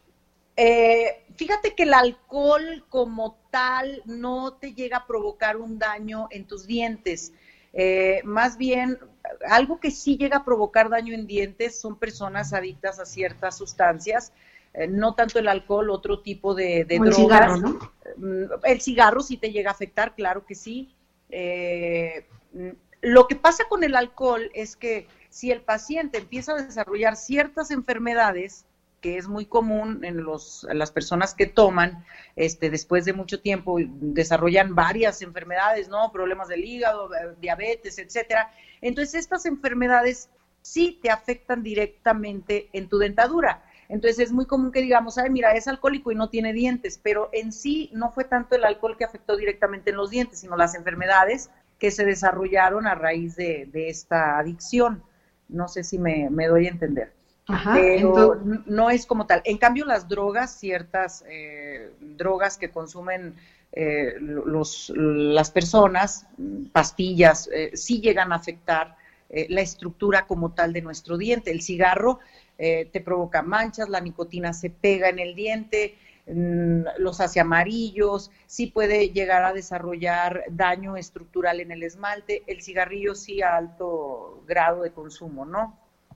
Eh, fíjate que el alcohol como tal no te llega a provocar un daño en tus dientes. Eh, más bien, algo que sí llega a provocar daño en dientes son personas adictas a ciertas sustancias, eh, no tanto el alcohol, otro tipo de, de drogas. El cigarro, ¿no? El cigarro sí te llega a afectar, claro que sí. Eh, lo que pasa con el alcohol es que si el paciente empieza a desarrollar ciertas enfermedades, que es muy común en, los, en las personas que toman, este, después de mucho tiempo desarrollan varias enfermedades, ¿no? Problemas del hígado, diabetes, etcétera. Entonces, estas enfermedades sí te afectan directamente en tu dentadura. Entonces, es muy común que digamos, ay, mira, es alcohólico y no tiene dientes, pero en sí no fue tanto el alcohol que afectó directamente en los dientes, sino las enfermedades que se desarrollaron a raíz de, de esta adicción. No sé si me, me doy a entender. Ajá, pero entonces... no es como tal. En cambio, las drogas, ciertas eh, drogas que consumen eh, los, las personas, pastillas, eh, sí llegan a afectar eh, la estructura como tal de nuestro diente. El cigarro eh, te provoca manchas, la nicotina se pega en el diente, mmm, los hace amarillos, sí puede llegar a desarrollar daño estructural en el esmalte. El cigarrillo sí a alto grado de consumo, ¿no?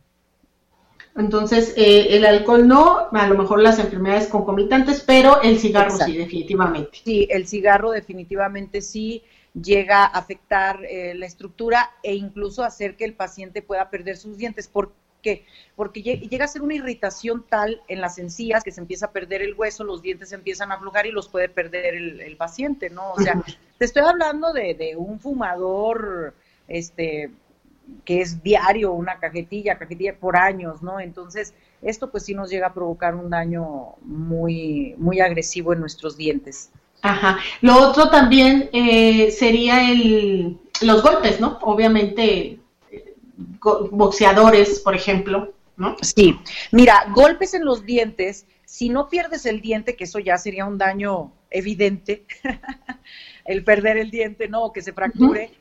Entonces, eh, el alcohol no, a lo mejor las enfermedades concomitantes, pero el cigarro Exacto. sí, definitivamente. Sí, el cigarro definitivamente sí llega a afectar eh, la estructura e incluso hacer que el paciente pueda perder sus dientes. ¿Por qué? Porque llega a ser una irritación tal en las encías que se empieza a perder el hueso, los dientes se empiezan a aflojar y los puede perder el, el paciente, ¿no? O sea, uh-huh. te estoy hablando de, de un fumador, este... que es diario, una cajetilla, cajetilla por años, ¿no? Entonces, esto pues sí nos llega a provocar un daño muy, muy agresivo en nuestros dientes. Ajá. Lo otro también eh, sería el, los golpes, ¿no? Obviamente, eh, boxeadores, por ejemplo, ¿no? Sí. Mira, golpes en los dientes, si no pierdes el diente, que eso ya sería un daño evidente, el perder el diente, ¿no? O que se fracture, uh-huh.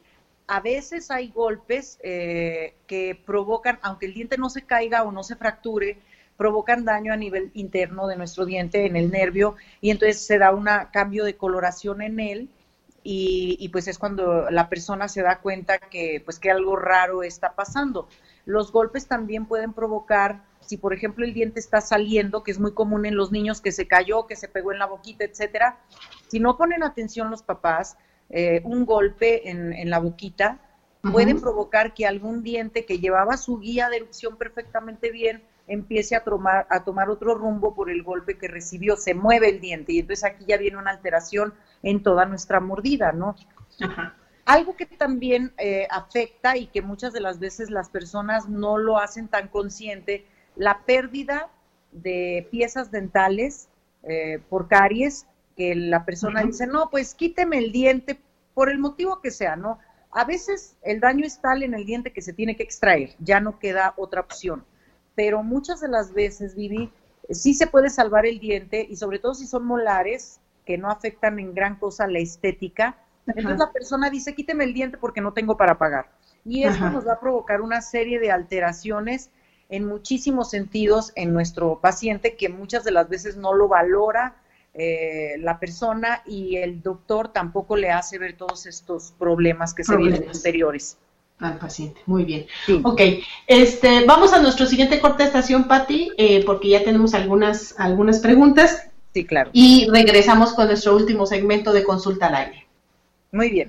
A veces hay golpes eh, que provocan, aunque el diente no se caiga o no se fracture, provocan daño a nivel interno de nuestro diente, en el nervio, y entonces se da un cambio de coloración en él, y, y pues es cuando la persona se da cuenta que, pues, que algo raro está pasando. Los golpes también pueden provocar, si por ejemplo el diente está saliendo, que es muy común en los niños, que se cayó, que se pegó en la boquita, etcétera. Si no ponen atención los papás, eh, un golpe en, en la boquita uh-huh. puede provocar que algún diente que llevaba su guía de erupción perfectamente bien empiece a tomar, a tomar otro rumbo por el golpe que recibió, se mueve el diente y entonces aquí ya viene una alteración en toda nuestra mordida, ¿no? Ajá. Algo que también eh, afecta y que muchas de las veces las personas no lo hacen tan consciente, la pérdida de piezas dentales eh, por caries, que la persona uh-huh. dice, no, pues quíteme el diente, por el motivo que sea, ¿no? A veces el daño es tal en el diente que se tiene que extraer, ya no queda otra opción. Pero muchas de las veces, Vivi, sí se puede salvar el diente, y sobre todo si son molares, que no afectan en gran cosa la estética. Ajá. Entonces la persona dice, quíteme el diente porque no tengo para pagar. Y esto Ajá. nos va a provocar una serie de alteraciones en muchísimos sentidos en nuestro paciente, que muchas de las veces no lo valora eh, la persona, y el doctor tampoco le hace ver todos estos problemas que problemas. se vienen posteriores. Al paciente, muy bien. Sí. Ok, este, vamos a nuestro siguiente corte de estación, Pati, eh, porque ya tenemos algunas, algunas preguntas. Sí, claro. Y regresamos con nuestro último segmento de Consulta al Aire. Muy bien.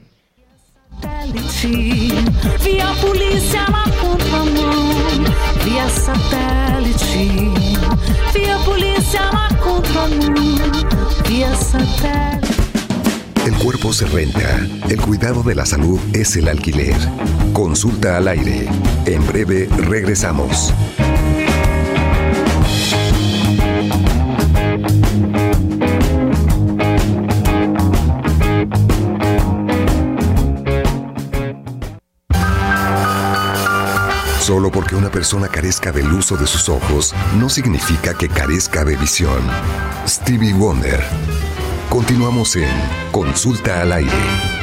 Via polícia na contramão, via satélite, via polícia na contramão, via satélite. El cuerpo se renta, el cuidado de la salud es el alquiler. Consulta al Aire. En breve regresamos. Solo porque una persona carezca del uso de sus ojos, no significa que carezca de visión. Stevie Wonder. Continuamos en Consulta al Aire.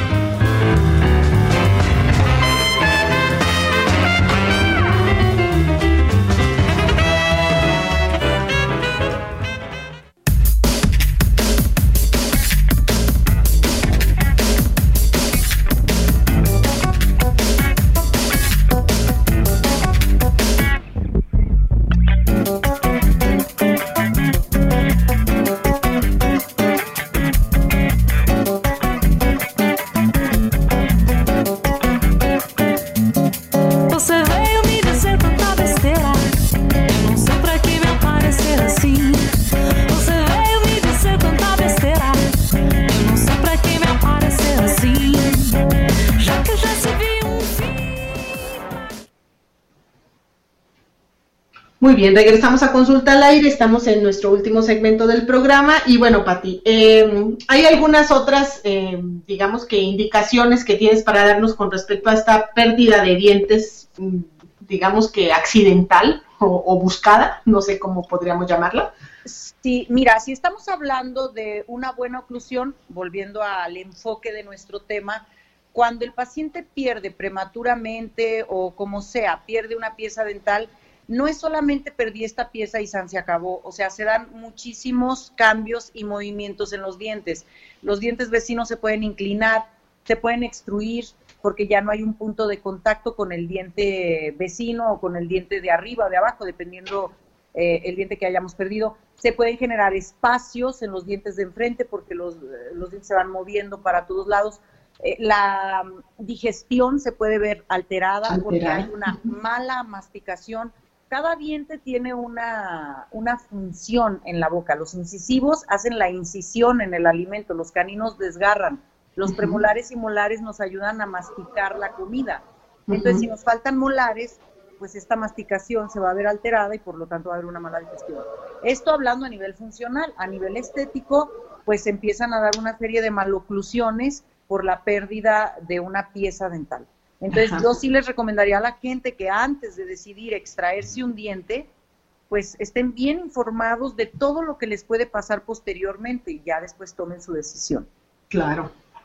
Muy bien, regresamos a Consulta al Aire, estamos en nuestro último segmento del programa y bueno, Pati, eh, hay algunas otras, eh, digamos que indicaciones que tienes para darnos con respecto a esta pérdida de dientes, digamos que accidental o, o buscada, no sé cómo podríamos llamarla. Sí, mira, si estamos hablando de una buena oclusión, volviendo al enfoque de nuestro tema, cuando el paciente pierde prematuramente o como sea, pierde una pieza dental, no es solamente perdí esta pieza y se acabó, o sea, se dan muchísimos cambios y movimientos en los dientes. Los dientes vecinos se pueden inclinar, se pueden extruir, porque ya no hay un punto de contacto con el diente vecino o con el diente de arriba o de abajo, dependiendo eh, el diente que hayamos perdido. Se pueden generar espacios en los dientes de enfrente porque los, los dientes se van moviendo para todos lados. Eh, la digestión se puede ver alterada, alterada porque hay una mala masticación. Cada diente tiene una, una función en la boca. Los incisivos hacen la incisión en el alimento, los caninos desgarran, los uh-huh. premolares y molares nos ayudan a masticar la comida. Entonces, uh-huh. si nos faltan molares, pues esta masticación se va a ver alterada y por lo tanto va a haber una mala digestión. Esto hablando a nivel funcional. A nivel estético, pues empiezan a dar una serie de maloclusiones por la pérdida de una pieza dental. Entonces, Ajá. yo sí les recomendaría a la gente que antes de decidir extraerse un diente, pues estén bien informados de todo lo que les puede pasar posteriormente y ya después tomen su decisión. Claro.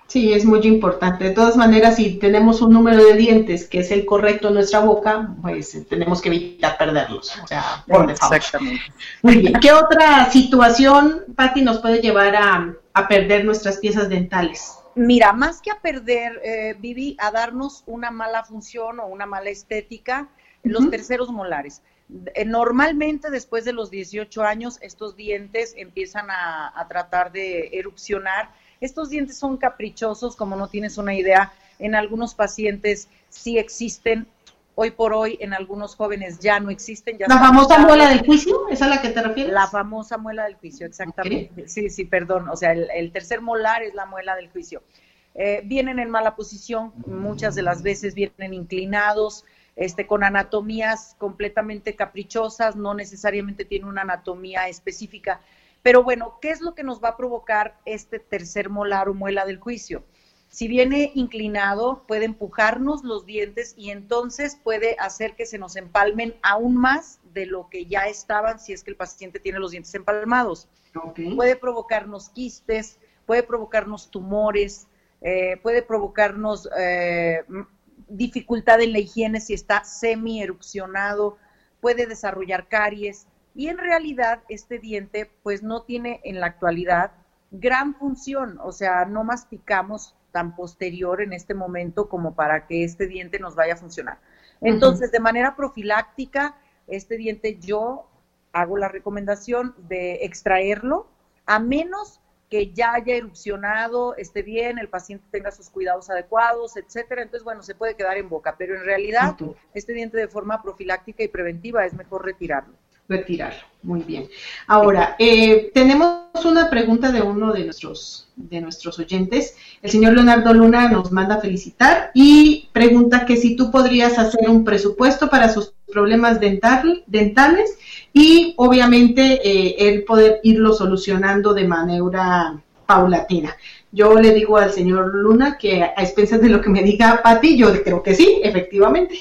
Sí, es muy importante. De todas maneras, si tenemos un número de dientes que es el correcto en nuestra boca, pues eh, tenemos que evitar perderlos. O sea, por default. Exactamente. Muy bien. ¿Qué otra situación, Pati, nos puede llevar a, a perder nuestras piezas dentales? Mira, más que a perder, eh, Vivi, a darnos una mala función o una mala estética, uh-huh. Los terceros molares. Eh, normalmente, después de los dieciocho años, estos dientes empiezan a, a tratar de erupcionar. Estos dientes son caprichosos, como no tienes una idea. En algunos pacientes sí existen, hoy por hoy en algunos jóvenes ya no existen. Ya ¿La famosa muela del juicio? ¿Esa es a la que te refieres? La famosa muela del juicio, exactamente. Okay. Sí, sí, perdón. O sea, el, el tercer molar es la muela del juicio. Eh, vienen en mala posición, muchas de las veces vienen inclinados, este, con anatomías completamente caprichosas, no necesariamente tienen una anatomía específica. Pero bueno, ¿qué es lo que nos va a provocar este tercer molar o muela del juicio? Si viene inclinado, puede empujarnos los dientes y entonces puede hacer que se nos empalmen aún más de lo que ya estaban si es que el paciente tiene los dientes empalmados. Okay. Puede provocarnos quistes, puede provocarnos tumores, eh, puede provocarnos eh, dificultad en la higiene si está semi-erupcionado, puede desarrollar caries. Y en realidad este diente pues no tiene en la actualidad gran función, o sea, no masticamos tan posterior en este momento como para que este diente nos vaya a funcionar. Entonces, uh-huh. de manera profiláctica, este diente yo hago la recomendación de extraerlo, a menos que ya haya erupcionado, esté bien, el paciente tenga sus cuidados adecuados, etcétera. Entonces, bueno, se puede quedar en boca, pero en realidad uh-huh. este diente de forma profiláctica y preventiva es mejor retirarlo. Retirarlo, muy bien. Ahora, eh, tenemos una pregunta de uno de nuestros, de nuestros oyentes. El señor Leonardo Luna nos manda felicitar y pregunta que si tú podrías hacer un presupuesto para sus problemas dental, dentales y obviamente eh, él poder irlo solucionando de manera paulatina. Yo le digo al señor Luna que a expensas de lo que me diga Pati, yo creo que sí, efectivamente.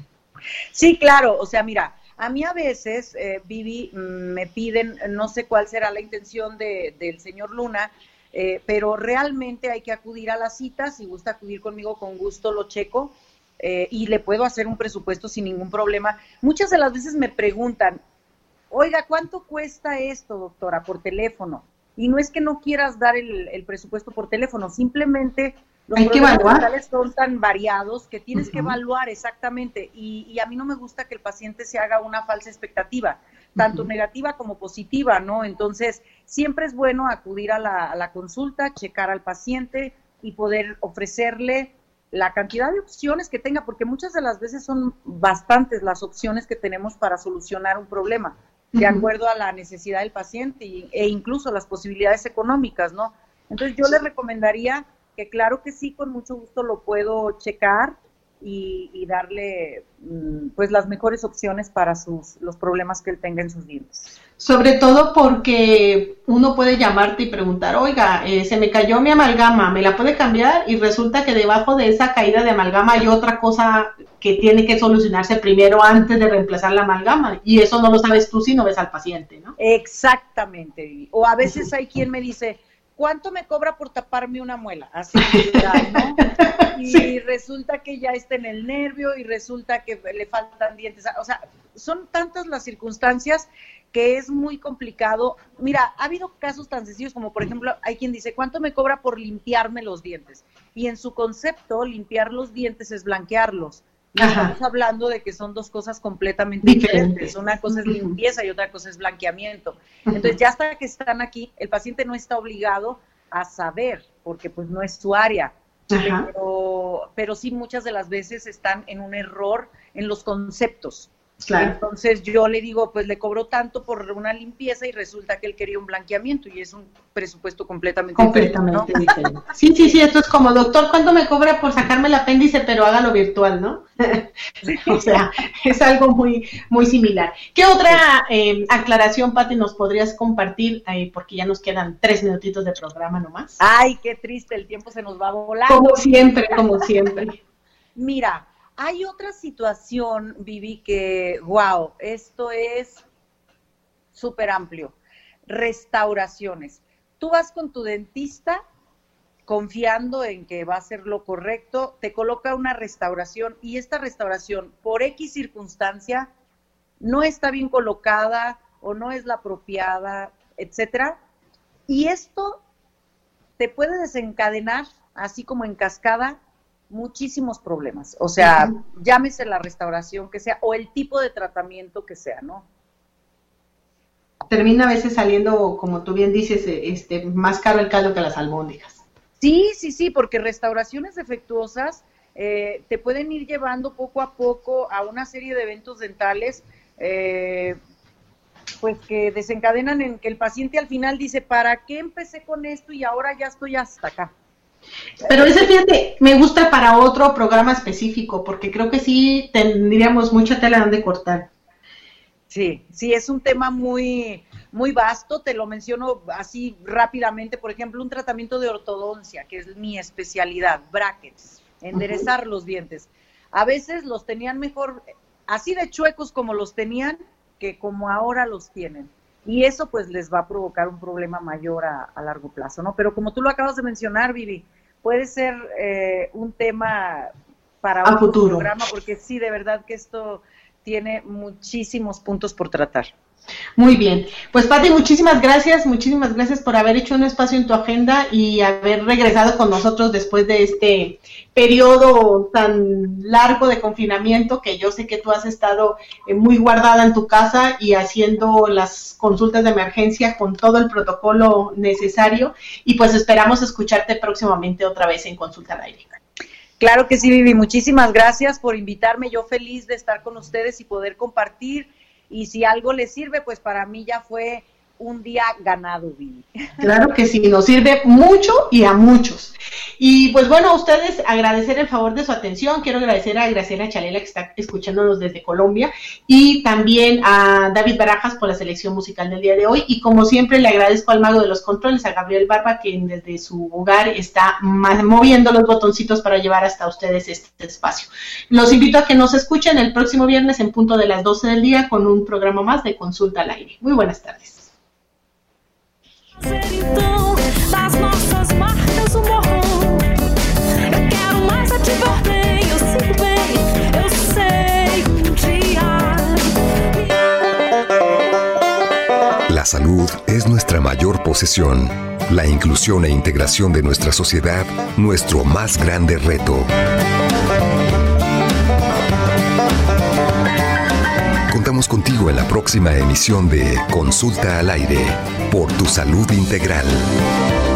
Sí, claro, o sea, mira, a mí a veces, eh, Vivi, me piden, no sé cuál será la intención de, del señor Luna, eh, pero realmente hay que acudir a la cita. Si gusta acudir conmigo, con gusto lo checo eh, y le puedo hacer un presupuesto sin ningún problema. Muchas de las veces me preguntan, oiga, ¿cuánto cuesta esto, doctora, por teléfono? Y no es que no quieras dar el, el presupuesto por teléfono, simplemente los hay problemas que evaluar. Dentales son tan variados que tienes uh-huh. que evaluar exactamente, y, y a mí no me gusta que el paciente se haga una falsa expectativa, tanto uh-huh. negativa como positiva, ¿no? Entonces, siempre es bueno acudir a la, a la consulta, checar al paciente y poder ofrecerle la cantidad de opciones que tenga, porque muchas de las veces son bastantes las opciones que tenemos para solucionar un problema, de uh-huh. acuerdo a la necesidad del paciente y, e incluso las posibilidades económicas, ¿no? Entonces, yo le recomendaría que claro que sí, con mucho gusto lo puedo checar y, y darle pues las mejores opciones para sus los problemas que él tenga en sus dientes. Sobre todo porque uno puede llamarte y preguntar, oiga, eh, se me cayó mi amalgama, ¿me la puede cambiar? Y resulta que debajo de esa caída de amalgama hay otra cosa que tiene que solucionarse primero antes de reemplazar la amalgama, y eso no lo sabes tú si no ves al paciente, ¿no? Exactamente, o a veces hay quien me dice, ¿cuánto me cobra por taparme una muela? Así, ¿no? Y sí. resulta que ya está en el nervio y resulta que le faltan dientes. O sea, son tantas las circunstancias que es muy complicado. Mira, ha habido casos tan sencillos como, por ejemplo, hay quien dice, ¿cuánto me cobra por limpiarme los dientes? Y en su concepto, limpiar los dientes es blanquearlos. Y Ajá. estamos hablando de que son dos cosas completamente Diferente. diferentes. Una cosa es limpieza y otra cosa es blanqueamiento. Entonces, ya hasta que están aquí, el paciente no está obligado a saber, porque pues no es su área. Pero, pero sí muchas de las veces están en un error en los conceptos. Claro. Entonces yo le digo, pues le cobro tanto por una limpieza y resulta que él quería un blanqueamiento y es un presupuesto completamente, completamente diferente, ¿no? diferente. Sí, sí, sí, esto es como, doctor, ¿cuánto me cobra por sacarme el apéndice, pero hágalo virtual, ¿no? O sea, es algo muy muy similar. ¿Qué otra eh, aclaración, Pati, nos podrías compartir? Eh, porque ya nos quedan tres minutitos de programa nomás. Ay, qué triste, el tiempo se nos va volando. Como siempre, como siempre. Mira, hay otra situación, Vivi, que, wow, esto es súper amplio. Restauraciones. Tú vas con tu dentista confiando en que va a ser lo correcto, te coloca una restauración y esta restauración, por X circunstancia, no está bien colocada o no es la apropiada, etcétera. Y esto te puede desencadenar, así como en cascada, muchísimos problemas. O sea, uh-huh. llámese la restauración que sea o el tipo de tratamiento que sea, ¿no? Termina a veces saliendo, como tú bien dices, este, más caro el caldo que las albóndigas. Sí, sí, sí, porque restauraciones defectuosas eh, te pueden ir llevando poco a poco a una serie de eventos dentales, eh, pues que desencadenan en que el paciente al final dice, ¿para qué empecé con esto y ahora ya estoy hasta acá? Pero ese, fíjate, me gusta para otro programa específico, porque creo que sí tendríamos mucha tela donde cortar. Sí, sí, es un tema muy, muy vasto, te lo menciono así rápidamente, por ejemplo, un tratamiento de ortodoncia, que es mi especialidad, brackets, enderezar uh-huh. los dientes. A veces los tenían mejor, así de chuecos como los tenían, que como ahora los tienen. Y eso pues les va a provocar un problema mayor a, a largo plazo, ¿no? Pero como tú lo acabas de mencionar, Vivi, puede ser eh, un tema para a un futuro. programa, porque sí, de verdad que esto tiene muchísimos puntos por tratar. Muy bien, pues Pati, muchísimas gracias, muchísimas gracias por haber hecho un espacio en tu agenda y haber regresado con nosotros después de este periodo tan largo de confinamiento, que yo sé que tú has estado eh, muy guardada en tu casa y haciendo las consultas de emergencia con todo el protocolo necesario, y pues esperamos escucharte próximamente otra vez en Consulta al Aire. Claro que sí, Vivi, muchísimas gracias por invitarme, yo feliz de estar con ustedes y poder compartir. Y si algo les sirve, pues para mí ya fue un día ganado, Vivi. Claro que sí, nos sirve mucho y a muchos. Y pues bueno, a ustedes agradecer el favor de su atención. Quiero agradecer a Graciela Chalela, que está escuchándonos desde Colombia, y también a David Barajas por la selección musical del día de hoy. Y como siempre, le agradezco al mago de los controles, a Gabriel Barba, quien desde su hogar está moviendo los botoncitos para llevar hasta ustedes este espacio. Los invito a que nos escuchen el próximo viernes en punto de las doce del día con un programa más de Consulta al Aire. Muy buenas tardes. Então, das nossas marcas o morro. Eu quero mais a te ver bem, eu sinto bem, eu sei um dia. La salud es nuestra mayor posesión. La inclusión e integración de nuestra sociedad, nuestro más grande reto. Contamos contigo en la próxima emisión de Consulta al Aire, por tu salud integral.